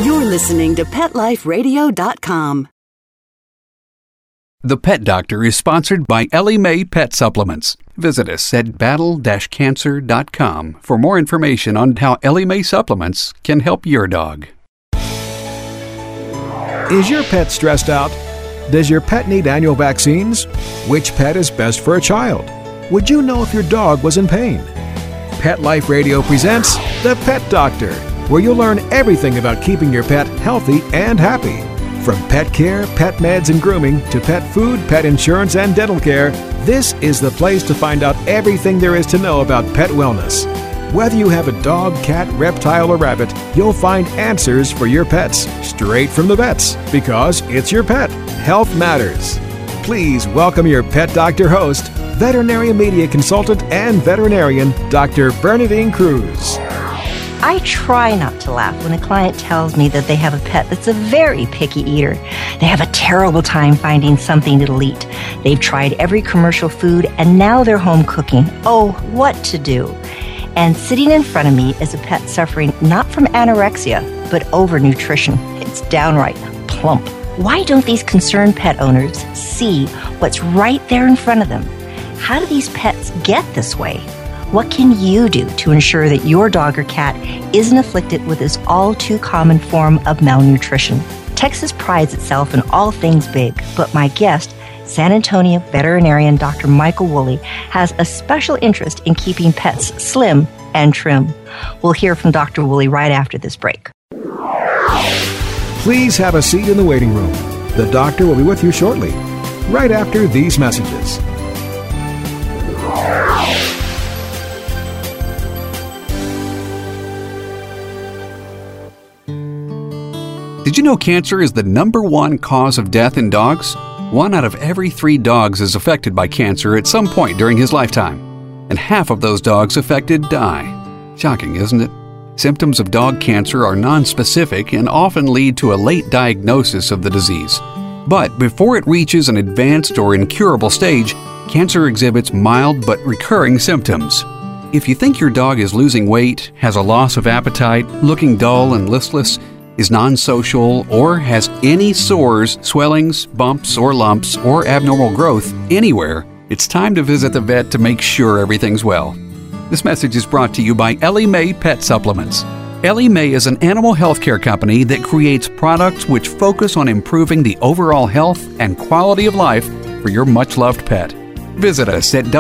You're listening to PetLifeRadio.com. The Pet Doctor is sponsored by Ellie Mae Pet Supplements. Visit us at battle-cancer.com for more information on how Ellie Mae supplements can help your dog. Is your pet stressed out? Does your pet need annual vaccines? Which pet is best for a child? Would you know if your dog was in pain? Pet Life Radio presents The Pet Doctor, where you'll learn everything about keeping your pet healthy and happy. From pet care, pet meds and grooming, to pet food, pet insurance, and dental care, this is the place to find out everything there is to know about pet wellness. Whether you have a dog, cat, reptile, or rabbit, you'll find answers for your pets straight from the vets, because it's your pet. Health matters. Please welcome your Pet Doctor host, veterinary media consultant and veterinarian, Dr. Bernadine Cruz. I try not to laugh when a client tells me that they have a pet that's a very picky eater. They have a terrible time finding something it'll eat. They've tried every commercial food and now they're home cooking. Oh, what to do? And sitting in front of me is a pet suffering not from anorexia, but overnutrition. It's downright plump. Why don't these concerned pet owners see what's right there in front of them? How do these pets get this way? What can you do to ensure that your dog or cat isn't afflicted with this all too common form of malnutrition? Texas prides itself in all things big, but my guest, San Antonio veterinarian Dr. Michael Woolley, has a special interest in keeping pets slim and trim. We'll hear from Dr. Woolley right after this break. Please have a seat in the waiting room. The doctor will be with you shortly, right after these messages. Did you know cancer is the #1 cause of death in dogs? 1 out of every 3 dogs is affected by cancer at some point during his lifetime, and half of those dogs affected die. Shocking, isn't it? Symptoms of dog cancer are nonspecific and often lead to a late diagnosis of the disease. But before it reaches an advanced or incurable stage, cancer exhibits mild but recurring symptoms. If you think your dog is losing weight, has a loss of appetite, looking dull and listless, is non-social, or has any sores, swellings, bumps, or lumps, or abnormal growth anywhere, it's time to visit the vet to make sure everything's well. This message is brought to you by Ellie Mae Pet Supplements. Ellie Mae is an animal healthcare company that creates products which focus on improving the overall health and quality of life for your much-loved pet. Visit us at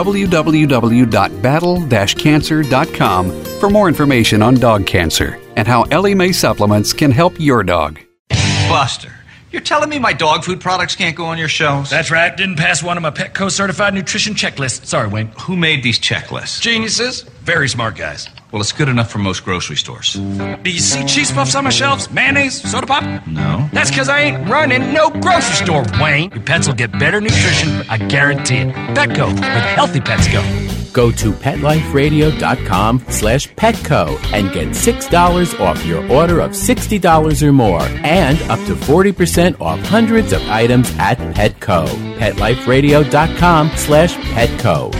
www.battle-cancer.com for more information on dog cancer and how Ellie Mae supplements can help your dog. Buster, you're telling me my dog food products can't go on your shelves? That's right. Didn't pass one of my Petco certified nutrition checklists. Sorry, Wayne. Who made these checklists? Geniuses. Very smart guys. Well, it's good enough for most grocery stores. Do you see cheese puffs on my shelves? Mayonnaise? Soda pop? No. That's because I ain't running no grocery store, Wayne. Your pets will get better nutrition, I guarantee it. Petco, where the healthy pets go. Go to PetLifeRadio.com/Petco and get $6 off your order of $60 or more and up to 40% off hundreds of items at Petco. PetLifeRadio.com/Petco.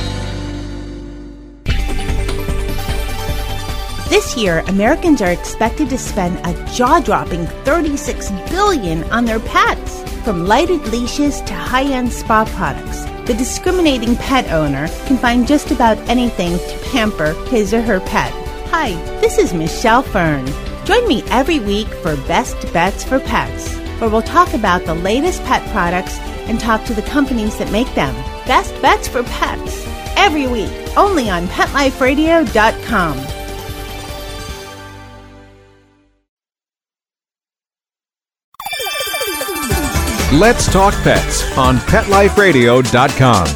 This year, Americans are expected to spend a jaw-dropping $36 billion on their pets. From lighted leashes to high-end spa products, the discriminating pet owner can find just about anything to pamper his or her pet. Hi, this is Michelle Fern. Join me every week for Best Bets for Pets, where we'll talk about the latest pet products and talk to the companies that make them. Best Bets for Pets, every week, only on PetLifeRadio.com. Let's Talk Pets on PetLifeRadio.com.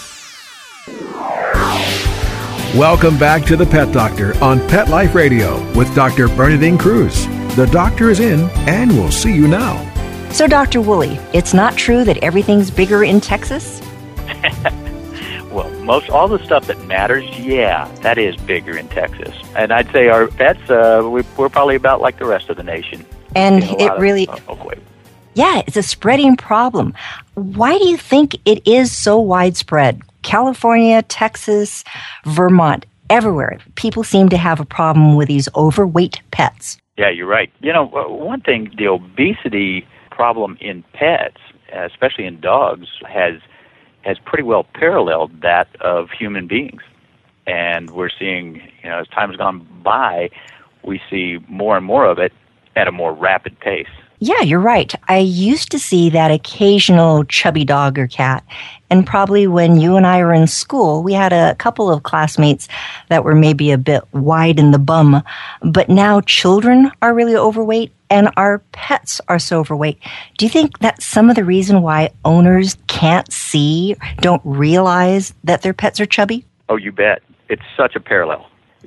Welcome back to The Pet Doctor on Pet Life Radio with Dr. Bernadine Cruz. The doctor is in and we'll see you now. So, Dr. Woolley, it's not true that everything's bigger in Texas? Well, all the stuff that matters, yeah, that is bigger in Texas. And I'd say our pets, we're probably about like the rest of the nation. And it really... Yeah, it's a spreading problem. Why do you think it is so widespread? California, Texas, Vermont, everywhere. People seem to have a problem with these overweight pets. Yeah, you're right. One thing, the obesity problem in pets, especially in dogs, has pretty well paralleled that of human beings. And we're seeing, as time's gone by, we see more and more of it at a more rapid pace. Yeah, you're right. I used to see that occasional chubby dog or cat. And probably when you and I were in school, we had a couple of classmates that were maybe a bit wide in the bum. But now children are really overweight and our pets are so overweight. Do you think that's some of the reason why owners can't see, don't realize that their pets are chubby? Oh, you bet. It's such a parallel.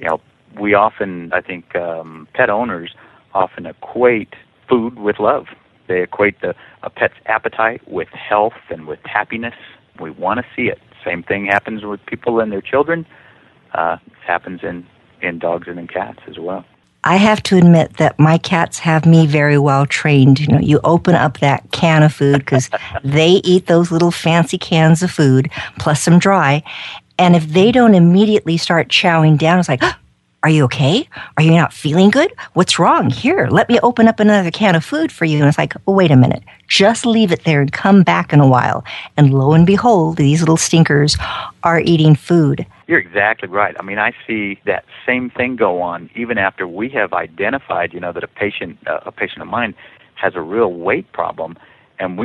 We often, I think, pet owners often equate food with love. They equate a pet's appetite with health and with happiness. We want to see it. Same thing happens with people and their children. It happens in dogs and in cats as well. I have to admit that my cats have me very well trained. You open up that can of food because they eat those little fancy cans of food, plus some dry. And if they don't immediately start chowing down, it's like, are you okay? Are you not feeling good? What's wrong? Here, let me open up another can of food for you. And it's like, oh, wait a minute. Just leave it there and come back in a while. And lo and behold, these little stinkers are eating food. You're exactly right. I mean, I see that same thing go on even after we have identified, that a patient of mine has a real weight problem. And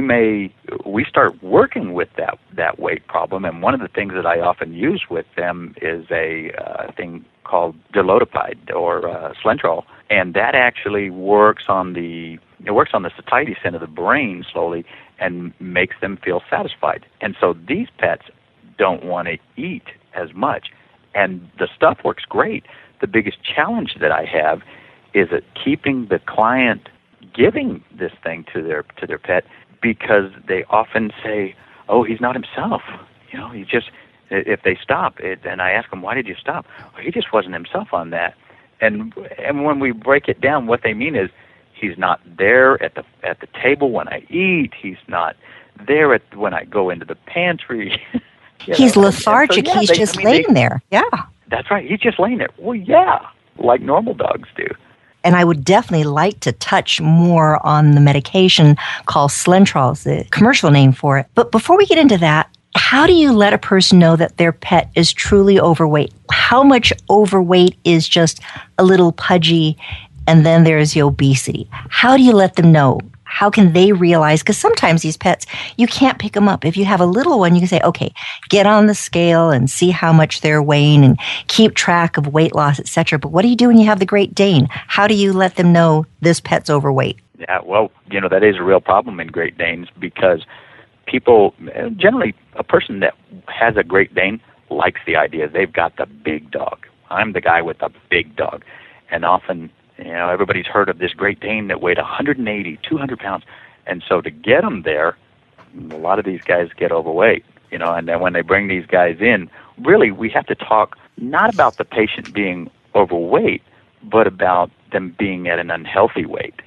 we start working with that weight problem. And one of the things that I often use with them is a thing called dilotopide or Slentrol, and that actually works on the satiety center of the brain slowly and makes them feel satisfied. And so these pets don't want to eat as much, and the stuff works great. The biggest challenge that I have is at keeping the client giving this thing to their pet, because they often say, "Oh, he's not himself." He just, if they stop it, and I ask them, "Why did you stop?" "Oh, he just wasn't himself on that." And when we break it down, what they mean is he's not there at the table when I eat. He's not there when I go into the pantry. He's lethargic. So, he's just laying there. Yeah. That's right. He's just laying there. Well, yeah, like normal dogs do. And I would definitely like to touch more on the medication called Slentrol, the commercial name for it. But before we get into that, how do you let a person know that their pet is truly overweight? How much overweight is just a little pudgy, and then there's the obesity? How do you let them know? How can they realize? Because sometimes these pets, you can't pick them up. If you have a little one, you can say, okay, get on the scale and see how much they're weighing and keep track of weight loss, etc. But what do you do when you have the Great Dane? How do you let them know this pet's overweight? Yeah, well, that is a real problem in Great Danes, because people, generally a person that has a Great Dane likes the idea they've got the big dog. I'm the guy with the big dog. And often, everybody's heard of this Great Dane that weighed 180, 200 pounds. And so to get them there, a lot of these guys get overweight, and then when they bring these guys in, really we have to talk not about the patient being overweight, but about them being at an unhealthy weight.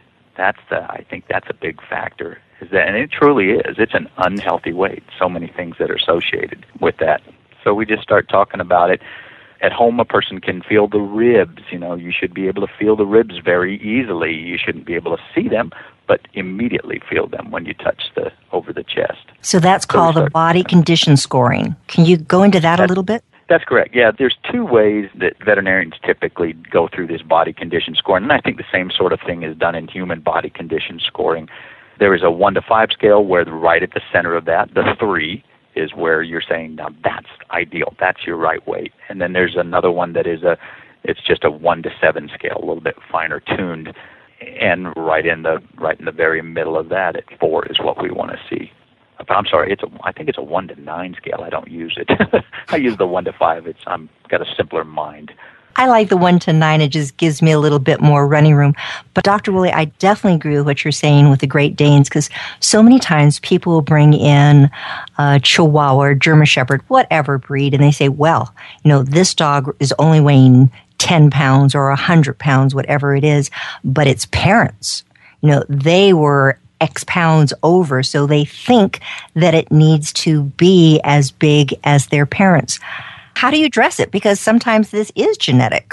I think that's a big factor, and it truly is. It's an unhealthy weight. So many things that are associated with that. So we just start talking about it. At home, a person can feel the ribs. You should be able to feel the ribs very easily. You shouldn't be able to see them, but immediately feel them when you touch over the chest. So that's called the body condition scoring. Can you go into that a little bit? That's correct. Yeah, there's two ways that veterinarians typically go through this body condition scoring, and I think the same sort of thing is done in human body condition scoring. There is a 1 to 5 scale where right at the center of that, the 3, is where you're saying, now that's ideal, that's your right weight. And then there's another one that is it's just a 1 to 7 scale, a little bit finer tuned, and right in the very middle of that at 4 is what we want to see. I'm sorry, I think it's a 1 to 9 scale. I don't use it. I use the 1 to 5. I'm got a simpler mind. I like the 1 to 9. It just gives me a little bit more running room. But Dr. Woolley, I definitely agree with what you're saying with the Great Danes, because so many times people will bring in a Chihuahua or German Shepherd, whatever breed, and they say, well, this dog is only weighing 10 pounds or 100 pounds, whatever it is, but its parents, they were X pounds over, so they think that it needs to be as big as their parents. How do you address it? Because sometimes this is genetics.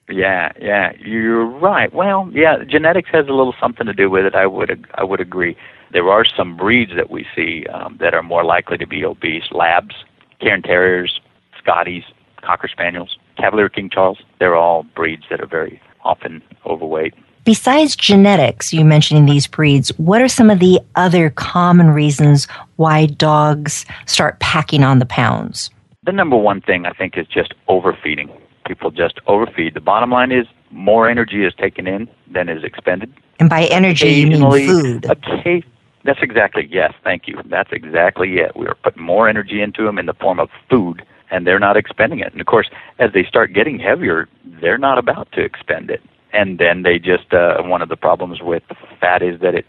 Yeah, you're right. Well, yeah, genetics has a little something to do with it. I would agree. There are some breeds that we see that are more likely to be obese. Labs, Cairn Terriers, Scotties, Cocker Spaniels, Cavalier King Charles. They're all breeds that are very often overweight. Besides genetics, you mentioning these breeds, what are some of the other common reasons why dogs start packing on the pounds? The number one thing, I think, is just overfeeding. People just overfeed. The bottom line is more energy is taken in than is expended. And by energy, you mean food. That's exactly, yes, thank you. That's exactly it. We are putting more energy into them in the form of food, and they're not expending it. And, of course, as they start getting heavier, they're not about to expend it. And then they just, one of the problems with fat is that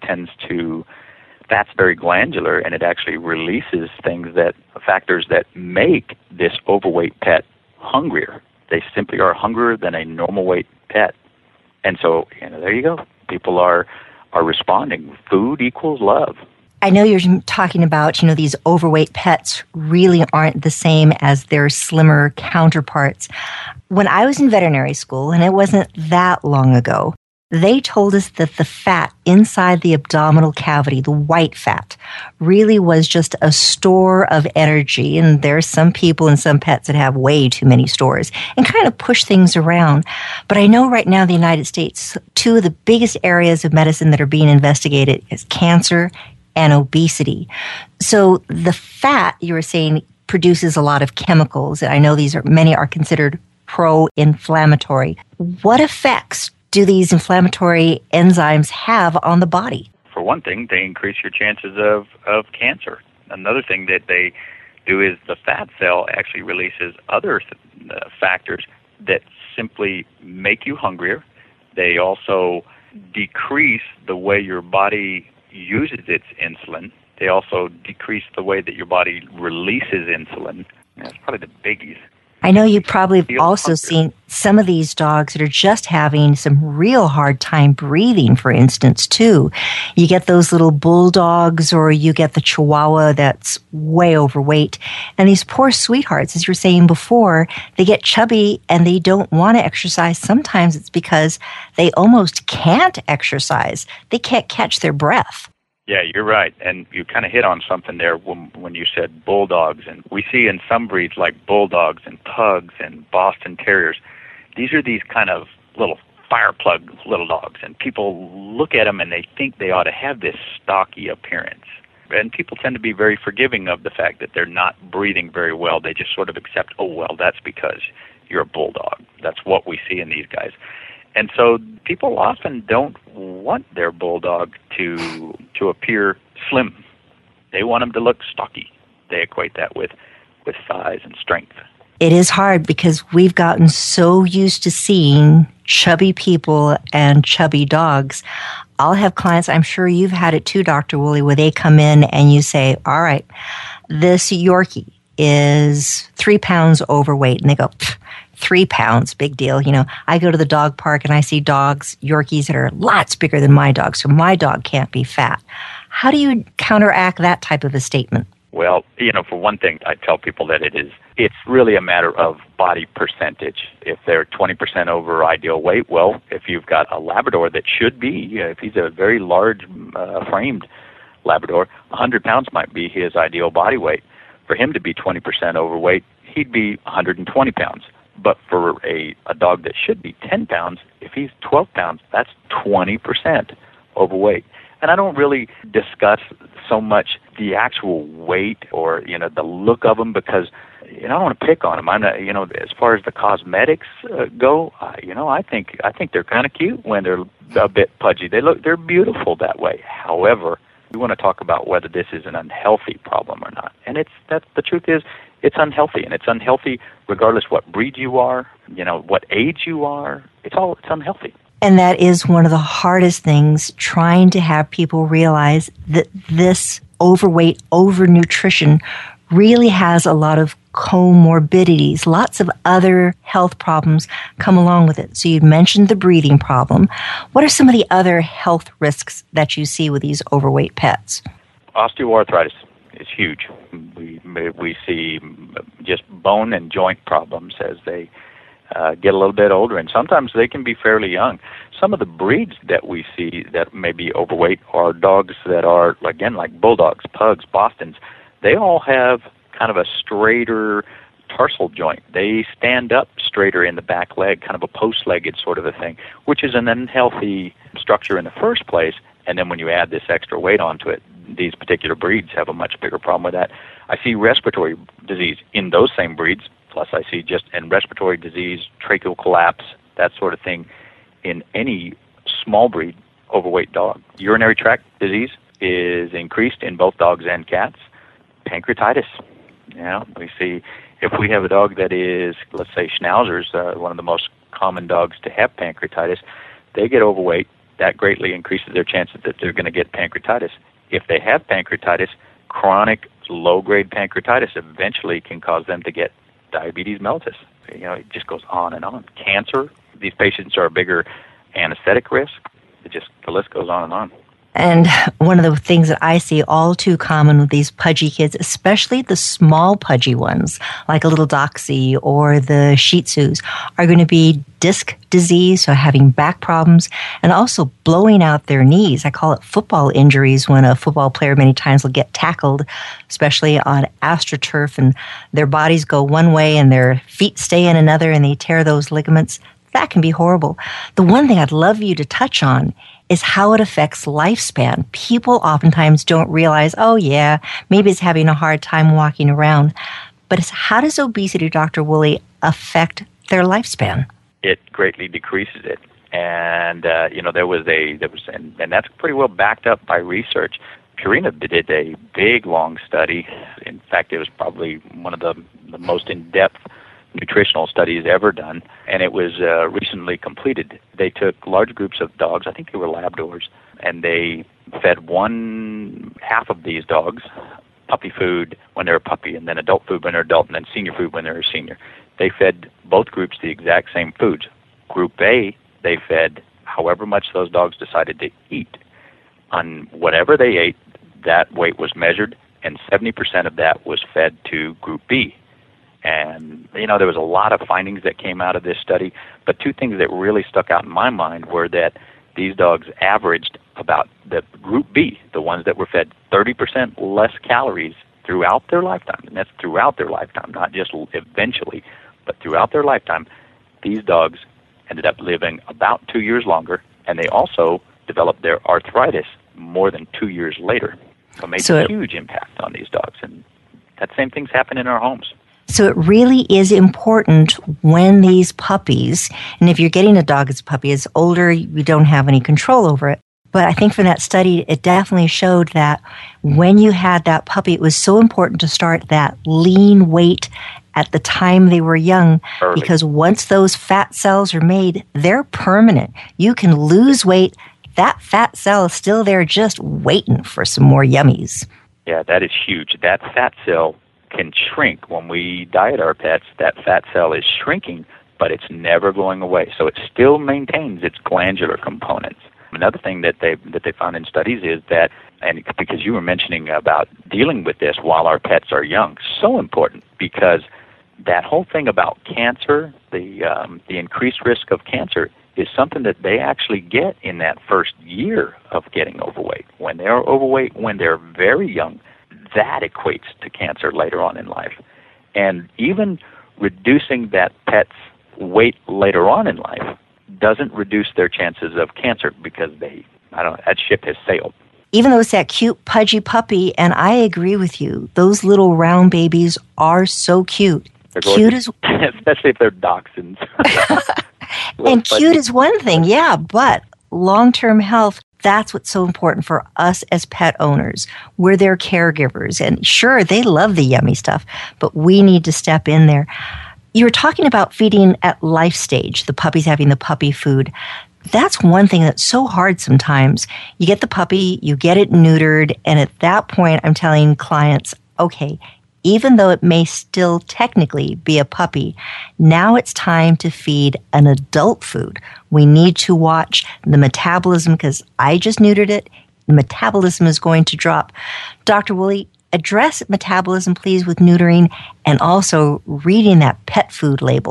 fat's very glandular, and it actually releases factors that make this overweight pet hungrier. They simply are hungrier than a normal weight pet. And so, there you go. People are responding. Food equals love. I know you're talking about, these overweight pets really aren't the same as their slimmer counterparts. When I was in veterinary school, and it wasn't that long ago, they told us that the fat inside the abdominal cavity, the white fat, really was just a store of energy. And there's some people and some pets that have way too many stores and kind of push things around. But I know right now in the United States, two of the biggest areas of medicine that are being investigated is cancer and obesity. So the fat, you were saying, produces a lot of chemicals. And I know many are considered pro-inflammatory. What effects do these inflammatory enzymes have on the body? For one thing, they increase your chances of cancer. Another thing that they do is the fat cell actually releases other factors that simply make you hungrier. They also decrease the way your body uses its insulin. They also decrease the way that your body releases insulin. That's probably the biggies. I know you've probably also seen some of these dogs that are just having some real hard time breathing, for instance, too. You get those little bulldogs or you get the Chihuahua that's way overweight. And these poor sweethearts, as you were saying before, they get chubby and they don't want to exercise. Sometimes it's because they almost can't exercise. They can't catch their breath. Yeah, you're right. And you kind of hit on something there when you said bulldogs. And we see in some breeds like bulldogs and pugs and Boston Terriers, these are these kind of little fire plug little dogs. And people look at them and they think they ought to have this stocky appearance. And people tend to be very forgiving of the fact that they're not breathing very well. They just sort of accept, oh, well, that's because you're a bulldog. That's what we see in these guys. And so people often don't want their bulldog to appear slim. They want them to look stocky. They equate that with size and strength. It is hard because we've gotten so used to seeing chubby people and chubby dogs. I'll have clients, I'm sure you've had it too, Dr. Woolley, where they come in and you say, all right, this Yorkie is 3 pounds overweight. And they go, 3 pounds, big deal. I go to the dog park and I see dogs, Yorkies, that are lots bigger than my dog, so my dog can't be fat. How do you counteract that type of a statement? Well, for one thing, I tell people that it's really a matter of body percentage. If they're 20% over ideal weight, well, if you've got a Labrador that should be, if he's a very large framed Labrador, 100 pounds might be his ideal body weight. For him to be 20% overweight, he'd be 120 pounds. But for a dog that should be 10 pounds, if he's 12 pounds, that's 20% overweight. And I don't really discuss so much the actual weight or, the look of them because, I don't want to pick on them. I'm not, as far as the cosmetics go, I think they're kind of cute when they're a bit pudgy. They're beautiful that way. However, we want to talk about whether this is an unhealthy problem or not. And the truth is, it's unhealthy, and it's unhealthy regardless what breed you are, what age you are. It's unhealthy. And that is one of the hardest things, trying to have people realize that this overweight, overnutrition really has a lot of comorbidities. Lots of other health problems come along with it. So you mentioned the breathing problem. What are some of the other health risks that you see with these overweight pets? Osteoarthritis is huge. We see just bone and joint problems as they get a little bit older, and sometimes they can be fairly young. Some of the breeds that we see that may be overweight are dogs that are, again, like bulldogs, pugs, Bostons. They all have kind of a straighter tarsal joint. They stand up straighter in the back leg, kind of a post-legged sort of a thing, which is an unhealthy structure in the first place. And then when you add this extra weight onto it, these particular breeds have a much bigger problem with that. I see respiratory disease in those same breeds, plus I see just in respiratory disease, tracheal collapse, that sort of thing in any small breed overweight dog. Urinary tract disease is increased in both dogs and cats. Pancreatitis. We see if we have a dog that is, let's say, Schnauzers, one of the most common dogs to have pancreatitis, they get overweight. That greatly increases their chances that they're going to get pancreatitis. If they have pancreatitis, chronic low-grade pancreatitis eventually can cause them to get diabetes mellitus. It just goes on and on. Cancer, these patients are a bigger anesthetic risk. The list goes on and on. And one of the things that I see all too common with these pudgy kids, especially the small pudgy ones, like a little Dachshund or the Shih Tzus, are going to be disc disease, so having back problems, and also blowing out their knees. I call it football injuries when a football player many times will get tackled, especially on AstroTurf, and their bodies go one way and their feet stay in another and they tear those ligaments. That can be horrible. The one thing I'd love you to touch on is how it affects lifespan. People oftentimes don't realize, oh yeah, maybe it's having a hard time walking around. But it's how does obesity, Dr. Woolley, affect their lifespan? It greatly decreases it. And, and that's pretty well backed up by research. Purina did a big, long study. In fact, it was probably one of the most in-depth nutritional studies ever done, and it was recently completed. They took large groups of dogs, I think they were Labradors, and they fed one half of these dogs puppy food when they're a puppy, and then adult food when they're adult, and then senior food when they're a senior. They fed both groups the exact same foods. Group A, they fed however much those dogs decided to eat. On whatever they ate, that weight was measured, and 70% of that was fed to Group B. And, there was a lot of findings that came out of this study, but two things that really stuck out in my mind were that these dogs averaged about the Group B, the ones that were fed 30% less calories throughout their lifetime. And that's throughout their lifetime, not just eventually, but throughout their lifetime. These dogs ended up living about 2 years longer, and they also developed their arthritis more than 2 years later. So it made a huge impact on these dogs. And that same thing's happened in our homes. So it really is important when these puppies, and if you're getting a dog as a puppy, it's older, you don't have any control over it. But I think from that study, it definitely showed that when you had that puppy, it was so important to start that lean weight at the time they were young, early. Because once those fat cells are made, they're permanent. You can lose weight. That fat cell is still there just waiting for some more yummies. Yeah, that is huge. That fat cell can shrink. When we diet our pets, that fat cell is shrinking, but it's never going away. So it still maintains its glandular components. Another thing that they found in studies is that, and because you were mentioning about dealing with this while our pets are young, so important, because that whole thing about cancer, the increased risk of cancer, is something that they actually get in that first year of getting overweight. When they're overweight, when they're very young, that equates to cancer later on in life. And even reducing that pet's weight later on in life doesn't reduce their chances of cancer because that ship has sailed. Even though it's that cute, pudgy puppy, and I agree with you, those little round babies are so cute. They're cute as especially if they're dachshunds. And cute is one thing, yeah, but long-term health, that's what's so important for us as pet owners. We're their caregivers. And sure, they love the yummy stuff, but we need to step in there. You were talking about feeding at life stage, the puppies having the puppy food. That's one thing that's so hard sometimes. You get the puppy, you get it neutered, and at that point, I'm telling clients, okay, even though it may still technically be a puppy, now it's time to feed an adult food. We need to watch the metabolism because I just neutered it. The metabolism is going to drop. Dr. Woolley, address metabolism, please, with neutering and also reading that pet food label.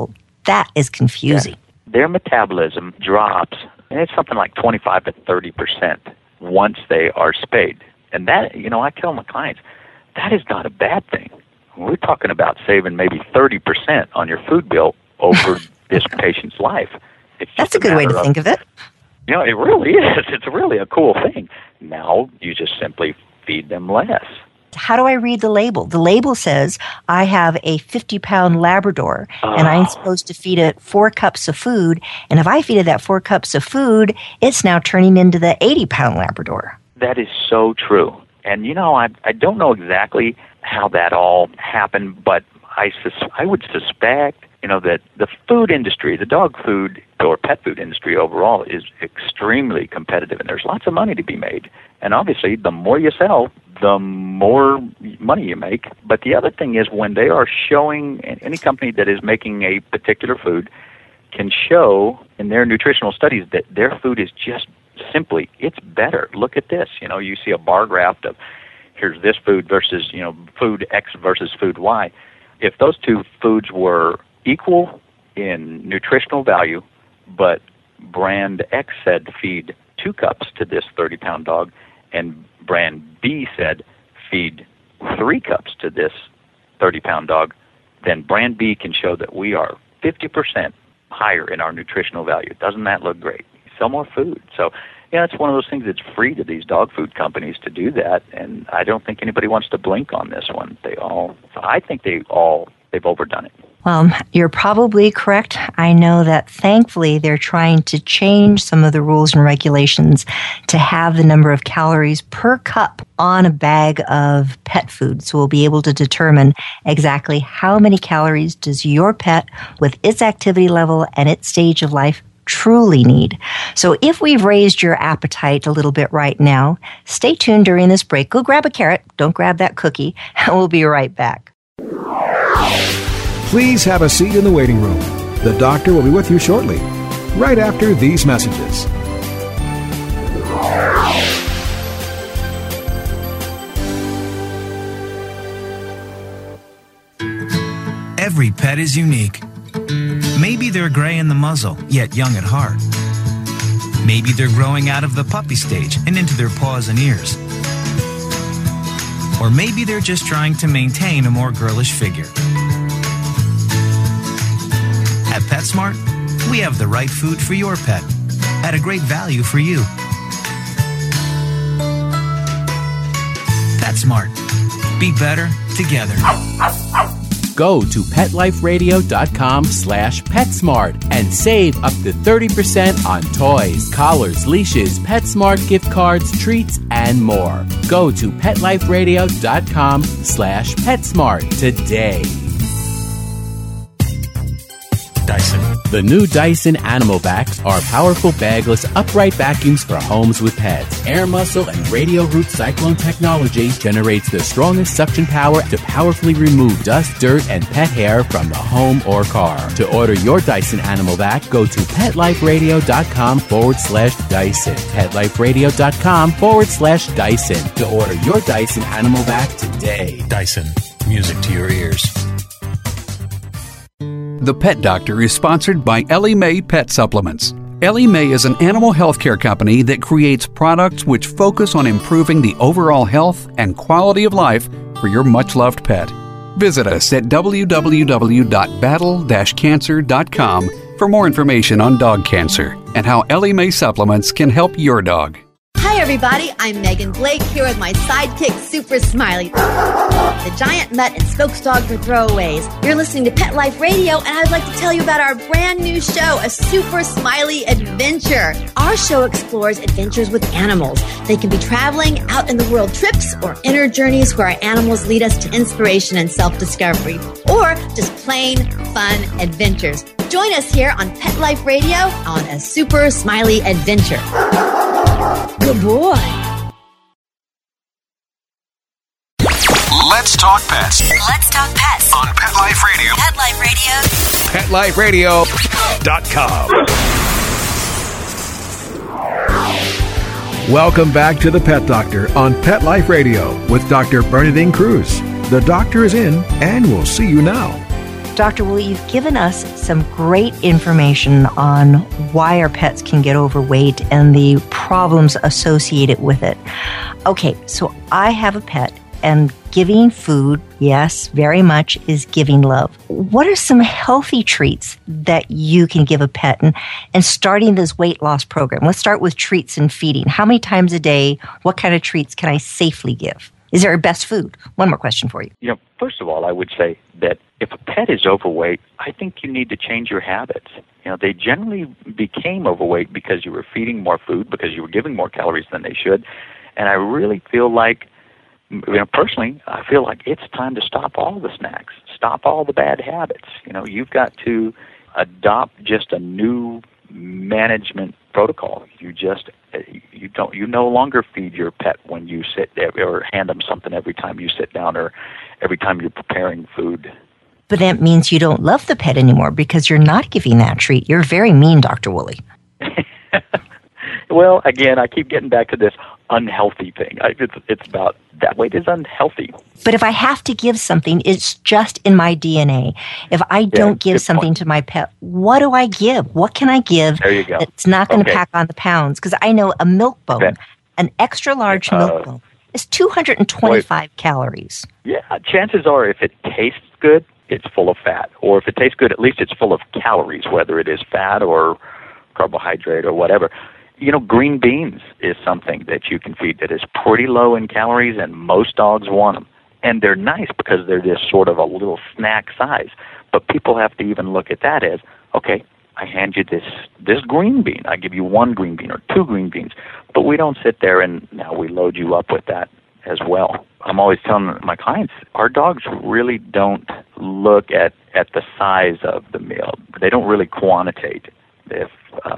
That is confusing. Yeah. Their metabolism drops, and it's something like 25 to 30% once they are spayed. And that, I tell my clients, that is not a bad thing. We're talking about saving maybe 30% on your food bill over this patient's life. That's a good way to think of it. It really is. It's really a cool thing. Now you just simply feed them less. How do I read the label? The label says I have a 50-pound Labrador, and I'm supposed to feed it 4 cups of food. And if I feed it that 4 cups of food, it's now turning into the 80-pound Labrador. That is so true. And, I don't know exactly how that all happened, but I would suspect, that the food industry, the dog food or pet food industry overall is extremely competitive, and there's lots of money to be made. And obviously, the more you sell, the more money you make. But the other thing is when they are showing, any company that is making a particular food can show in their nutritional studies that their food is just simply, it's better. Look at this. You see a bar graph of here's this food versus, food X versus food Y. If those two foods were equal in nutritional value, but brand X said feed 2 cups to this 30-pound dog, and brand B said feed 3 cups to this 30-pound dog, then brand B can show that we are 50% higher in our nutritional value. Doesn't that look great? Sell more food. So, it's one of those things that's free to these dog food companies to do that, and I don't think anybody wants to blink on this one. I think they've overdone it. Well, you're probably correct. I know that thankfully they're trying to change some of the rules and regulations to have the number of calories per cup on a bag of pet food. So we'll be able to determine exactly how many calories does your pet with its activity level and its stage of life truly need. So if we've raised your appetite a little bit right now, stay tuned during this break. Go grab a carrot. Don't grab that cookie. And we'll be right back. Please have a seat in the waiting room. The doctor will be with you shortly, right after these messages. Every pet is unique. Maybe they're gray in the muzzle, yet young at heart. Maybe they're growing out of the puppy stage and into their paws and ears. Or maybe they're just trying to maintain a more girlish figure. At PetSmart, we have the right food for your pet at a great value for you. PetSmart. Be better together. Go to PetLifeRadio.com/PetSmart and save up to 30% on toys, collars, leashes, PetSmart gift cards, treats, and more. Go to PetLifeRadio.com/PetSmart today. Dyson. The new Dyson Animal Vacs are powerful bagless upright vacuums for homes with pets. Air muscle and radio root cyclone technology generates the strongest suction power to powerfully remove dust, dirt, and pet hair from the home or car. To order your Dyson Animal Vac, go to PetLifeRadio.com/Dyson. PetLifeRadio.com/Dyson to order your Dyson Animal Vac today. Dyson. Music to your ears. The Pet Doctor is sponsored by Ellie Mae Pet Supplements. Ellie Mae is an animal healthcare company that creates products which focus on improving the overall health and quality of life for your much-loved pet. Visit us at www.battle-cancer.com for more information on dog cancer and how Ellie Mae Supplements can help your dog. Hi everybody, I'm Megan Blake here with my sidekick, Super Smiley, the giant mutt and spokes dog for throwaways. You're listening to Pet Life Radio, and I'd like to tell you about our brand new show, A Super Smiley Adventure. Our show explores adventures with animals. They can be traveling, out in the world trips, or inner journeys where our animals lead us to inspiration and self-discovery, or just plain fun adventures. Join us here on Pet Life Radio on A Super Smiley Adventure. Good boy. Let's talk pets. Let's talk pets On Pet Life Radio. Pet Life Radio. PetLifeRadio.com. Welcome back to the Pet Doctor on Pet Life Radio with Dr. Bernadine Cruz. The doctor is in, and we'll see you now. Dr. Woolley, you've given us some great information on why our pets can get overweight and the problems associated with it. Okay, so I have a pet, and giving food, yes, very much, is giving love. What are some healthy treats that you can give a pet? And starting this weight loss program, let's start with treats and feeding. How many times a day, what kind of treats can I safely give? Is there a best food? One more question for you. First of all, I would say that if a pet is overweight, I think you need to change your habits. They generally became overweight because you were feeding more food, because you were giving more calories than they should. And I really feel like, personally, I feel like it's time to stop all the snacks, stop all the bad habits. You've got to adopt just a new management protocol. You no longer feed your pet when you sit there or hand them something every time you sit down or every time you're preparing food. But that means you don't love the pet anymore because you're not giving that treat. You're very mean, Dr. Woolley. Well, again, I keep getting back to this unhealthy thing. It's about that weight is unhealthy. But if I have to give something, it's just in my DNA. If I don't give something to my pet, what do I give? What can I give there you go. That's not going to pack on the pounds? Because I know a milk bone, an extra large milk bone, is 225 calories. Yeah, chances are if it tastes good, it's full of fat. Or if it tastes good, at least it's full of calories, whether it is fat or carbohydrate or whatever. Green beans is something that you can feed that is pretty low in calories, and most dogs want them. And they're nice because they're just sort of a little snack size. But people have to even look at that as, okay, I hand you this green bean. I give you one green bean or two green beans. But we don't sit there and now we load you up with that as well. I'm always telling my clients, our dogs really don't look at the size of the meal. They don't really quantitate. If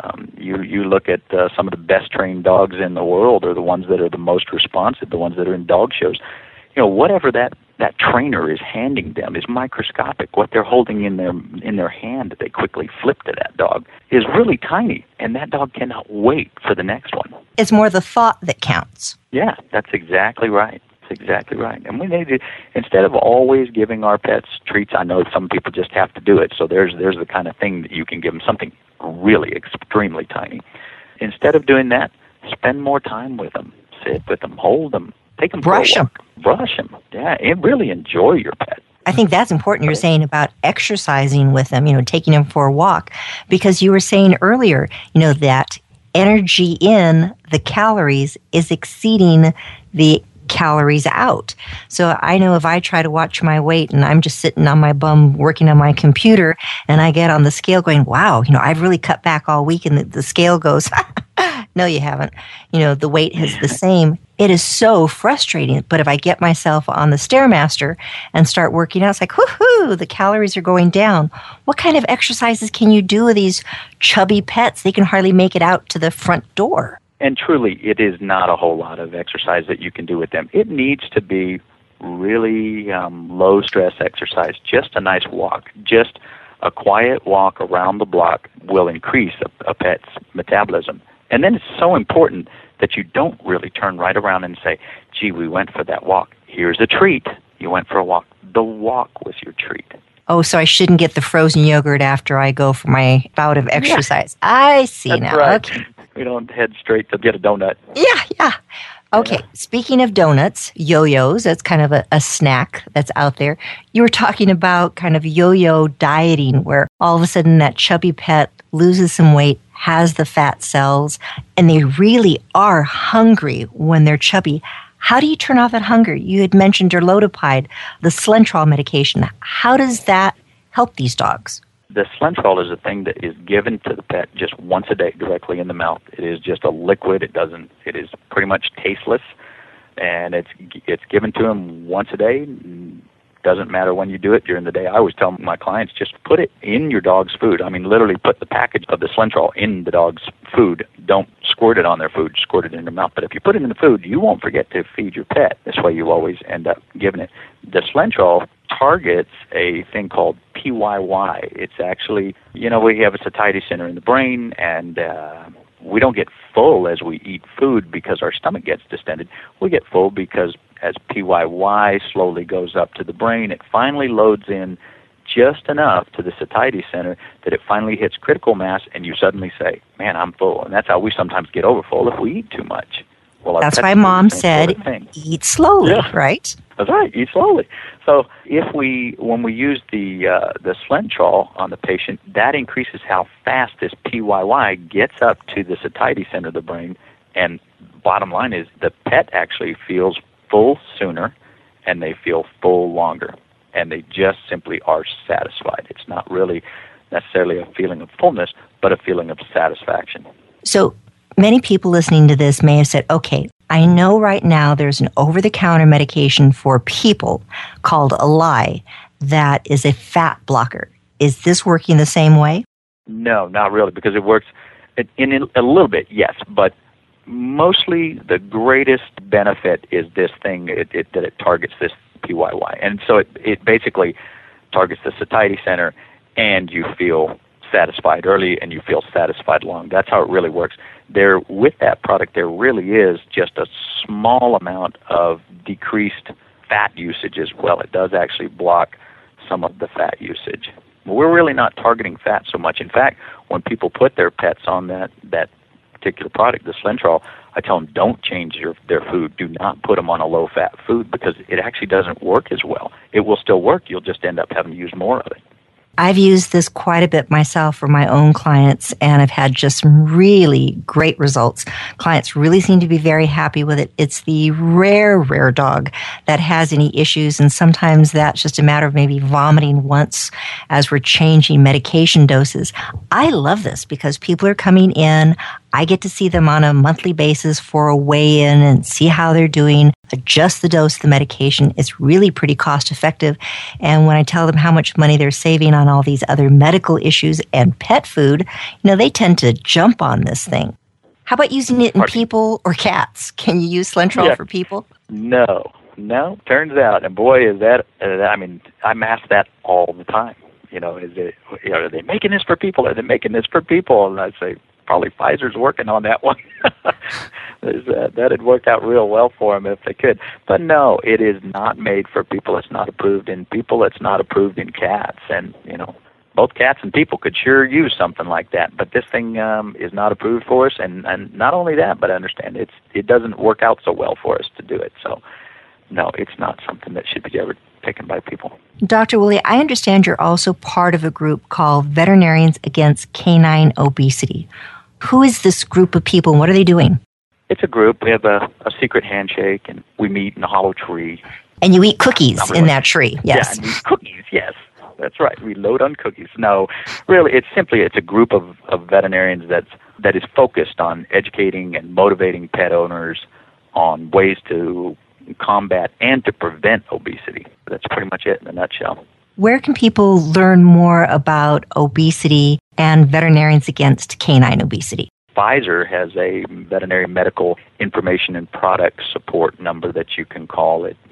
you look at some of the best trained dogs in the world are the ones that are the most responsive, the ones that are in dog shows. Whatever that trainer is handing them is microscopic. What they're holding in their hand that they quickly flip to that dog is really tiny, and that dog cannot wait for the next one. It's more the thought that counts. Yeah, that's exactly right. Exactly right. And we need to, instead of always giving our pets treats, I know some people just have to do it. So there's the kind of thing that you can give them something really extremely tiny. Instead of doing that, spend more time with them. Sit with them, hold them, take them brush them. Brush them. Yeah, and really enjoy your pet. I think that's important. You're saying about exercising with them, taking them for a walk, because you were saying earlier, that energy in the calories is exceeding the calories out. So I know if I try to watch my weight and I'm just sitting on my bum working on my computer and I get on the scale going, wow, I've really cut back all week, and the scale goes, no, you haven't. The weight is the same. It is so frustrating. But if I get myself on the Stairmaster and start working out, it's like, woohoo, the calories are going down. What kind of exercises can you do with these chubby pets? They can hardly make it out to the front door. And truly, it is not a whole lot of exercise that you can do with them. It needs to be really low-stress exercise, just a nice walk. Just a quiet walk around the block will increase a pet's metabolism. And then it's so important that you don't really turn right around and say, gee, we went for that walk. Here's a treat. You went for a walk. The walk was your treat. Oh, so I shouldn't get the frozen yogurt after I go for my bout of exercise. Yeah. I see That's now. Right. Okay. We don't head straight to get a donut. Yeah. Okay, Speaking of donuts, yo-yos, that's kind of a snack that's out there. You were talking about kind of yo-yo dieting, where all of a sudden that chubby pet loses some weight, has the fat cells, and they really are hungry when they're chubby. How do you turn off that hunger? You had mentioned Erlodipide, the Slentrol medication. How does that help these dogs? The Slentrol is a thing that is given to the pet just once a day directly in the mouth. It is just a liquid. It is pretty much tasteless, and it's given to them once a day. Doesn't matter when you do it during the day. I always tell my clients, just put it in your dog's food. I mean, literally put the package of the Slentrol in the dog's food. Don't squirt it on their food, squirt it in their mouth. But if you put it in the food, you won't forget to feed your pet. This way you always end up giving it. The Slentrol targets a thing called PYY. It's actually, we have a satiety center in the brain, and we don't get full as we eat food because our stomach gets distended. We get full because as PYY slowly goes up to the brain, it finally loads in just enough to the satiety center that it finally hits critical mass and you suddenly say, man, I'm full. And that's how we sometimes get overfull if we eat too much. Well, that's why Mom said, eat slowly, right? That's right, eat slowly. So when we use the Slentrol on the patient, that increases how fast this PYY gets up to the satiety center of the brain. And bottom line is the pet actually feels full sooner and they feel full longer. And they just simply are satisfied. It's not really necessarily a feeling of fullness, but a feeling of satisfaction. So many people listening to this may have said, okay, I know right now there's an over-the-counter medication for people called Ally that is a fat blocker. Is this working the same way? No, not really, because it works in a little bit, yes, but mostly the greatest benefit is this thing that it targets this PYY. And so it basically targets the satiety center, and you feel satisfied early and you feel satisfied long. That's how it really works. With that product, there really is just a small amount of decreased fat usage as well. It does actually block some of the fat usage. We're really not targeting fat so much. In fact, when people put their pets on that particular product, the Slentrol, I tell them don't change their food. Do not put them on a low-fat food because it actually doesn't work as well. It will still work. You'll just end up having to use more of it. I've used this quite a bit myself for my own clients, and I've had just some really great results. Clients really seem to be very happy with it. It's the rare dog that has any issues, and sometimes that's just a matter of maybe vomiting once as we're changing medication doses. I love this because people are coming in. I get to see them on a monthly basis for a weigh-in and see how they're doing, adjust the dose of the medication. It's really pretty cost-effective. And when I tell them how much money they're saving on all these other medical issues and pet food, they tend to jump on this thing. How about using it in people or cats? Can you use Slentrol for people? No. Turns out, and boy, is that, I'm asked that all the time. Are they making this for people? Are they making this for people? And I say, probably Pfizer's working on that one. That had worked out real well for them if they could. But no, it is not made for people. It's not approved in people. It's not approved in cats. And, both cats and people could sure use something like that. But this thing is not approved for us. And not only that, but I understand it doesn't work out so well for us to do it. So, no, it's not something that should be ever taken by people. Dr. Woolley, I understand you're also part of a group called Veterinarians Against Canine Obesity. Who is this group of people and what are they doing? It's a group. We have a secret handshake and we meet in a hollow tree. And you eat cookies in that tree, yes. Yeah, and eat cookies, yes. That's right. We load on cookies. No, really, it's a group of veterinarians that is focused on educating and motivating pet owners on ways to combat and to prevent obesity. That's pretty much it in a nutshell. Where can people learn more about obesity and Veterinarians Against Canine Obesity? Pfizer has a veterinary medical information and product support number that you can call at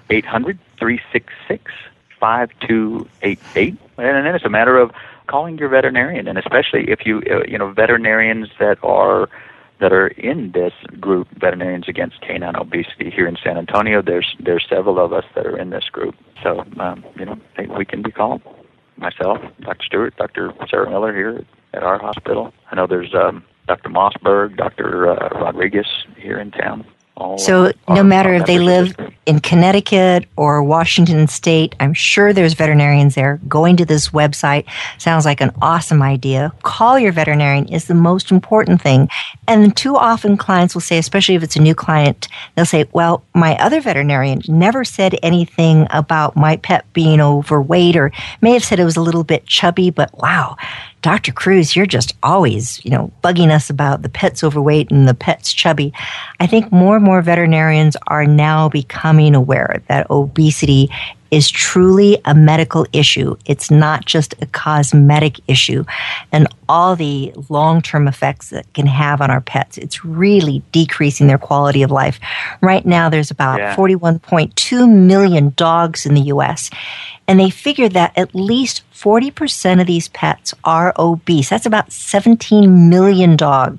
800-366-5288. And then it's a matter of calling your veterinarian, and especially if veterinarians that are in this group, Veterinarians Against Canine Obesity here in San Antonio. There's several of us that are in this group. So, we can be called. Myself, Dr. Stewart, Dr. Sarah Miller here at our hospital. I know there's Dr. Mossberg, Dr. Rodriguez here in town. So no matter if they live in Connecticut or Washington State, I'm sure there's veterinarians there. Going to this website sounds like an awesome idea. Call your veterinarian is the most important thing. And too often clients will say, especially if it's a new client, they'll say, well, my other veterinarian never said anything about my pet being overweight or may have said it was a little bit chubby, but wow, Dr. Cruz, you're just always, bugging us about the pet's overweight and the pet's chubby. I think more and more veterinarians are now becoming aware that obesity is truly a medical issue. It's not just a cosmetic issue. And all the long-term effects that it can have on our pets, it's really decreasing their quality of life. Right now, there's about 41.2 million dogs in the U.S., and they figure that at least 40% of these pets are obese. That's about 17 million dogs.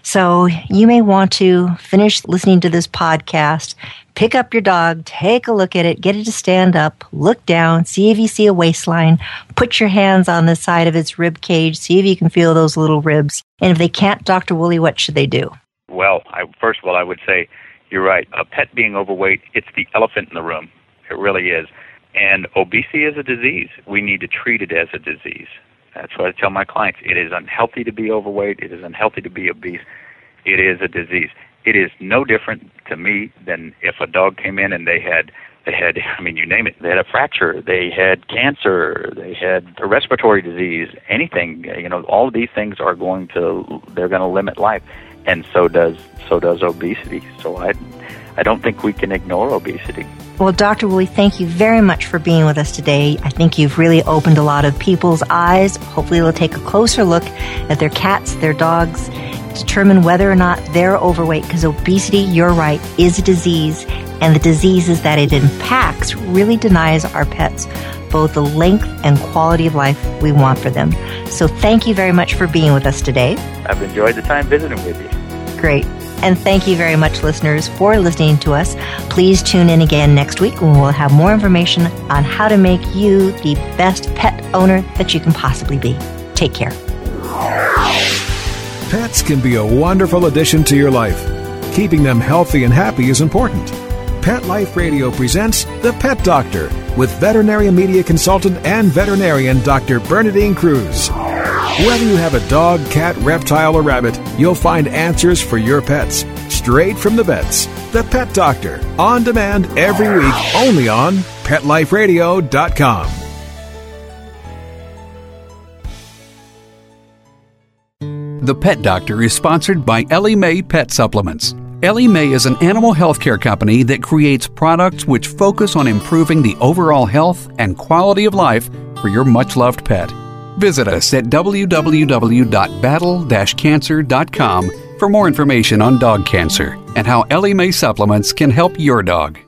So you may want to finish listening to this podcast, pick up your dog, take a look at it, get it to stand up, look down, see if you see a waistline, put your hands on the side of its rib cage, see if you can feel those little ribs. And if they can't, Dr. Woolley, what should they do? Well, first of all, I would say you're right. A pet being overweight, it's the elephant in the room. It really is. And obesity is a disease. We need to treat it as a disease. That's what I tell my clients. It is unhealthy to be overweight. It is unhealthy to be obese. It is a disease. It is no different to me than if a dog came in and they had, I mean, you name it. They had a fracture. They had cancer. They had a respiratory disease. Anything, all of these things they're going to limit life. And so does obesity. So I don't think we can ignore obesity. Well, Dr. Woolley, thank you very much for being with us today. I think you've really opened a lot of people's eyes. Hopefully they'll take a closer look at their cats, their dogs, determine whether or not they're overweight, because obesity, you're right, is a disease. And the disease is that it impacts, really denies our pets both the length and quality of life we want for them. So thank you very much for being with us today. I've enjoyed the time visiting with you. Great. And thank you very much, listeners, for listening to us. Please tune in again next week when we'll have more information on how to make you the best pet owner that you can possibly be. Take care. Pets can be a wonderful addition to your life. Keeping them healthy and happy is important. Pet Life Radio presents The Pet Doctor with veterinary media consultant and veterinarian Dr. Bernadine Cruz. Whether you have a dog, cat, reptile, or rabbit, you'll find answers for your pets straight from the vets. The Pet Doctor, on demand every week, only on PetLifeRadio.com. The Pet Doctor is sponsored by Ellie Mae Pet Supplements. Ellie Mae is an animal healthcare company that creates products which focus on improving the overall health and quality of life for your much-loved pet. Visit us at www.battle-cancer.com for more information on dog cancer and how Ellie Mae supplements can help your dog.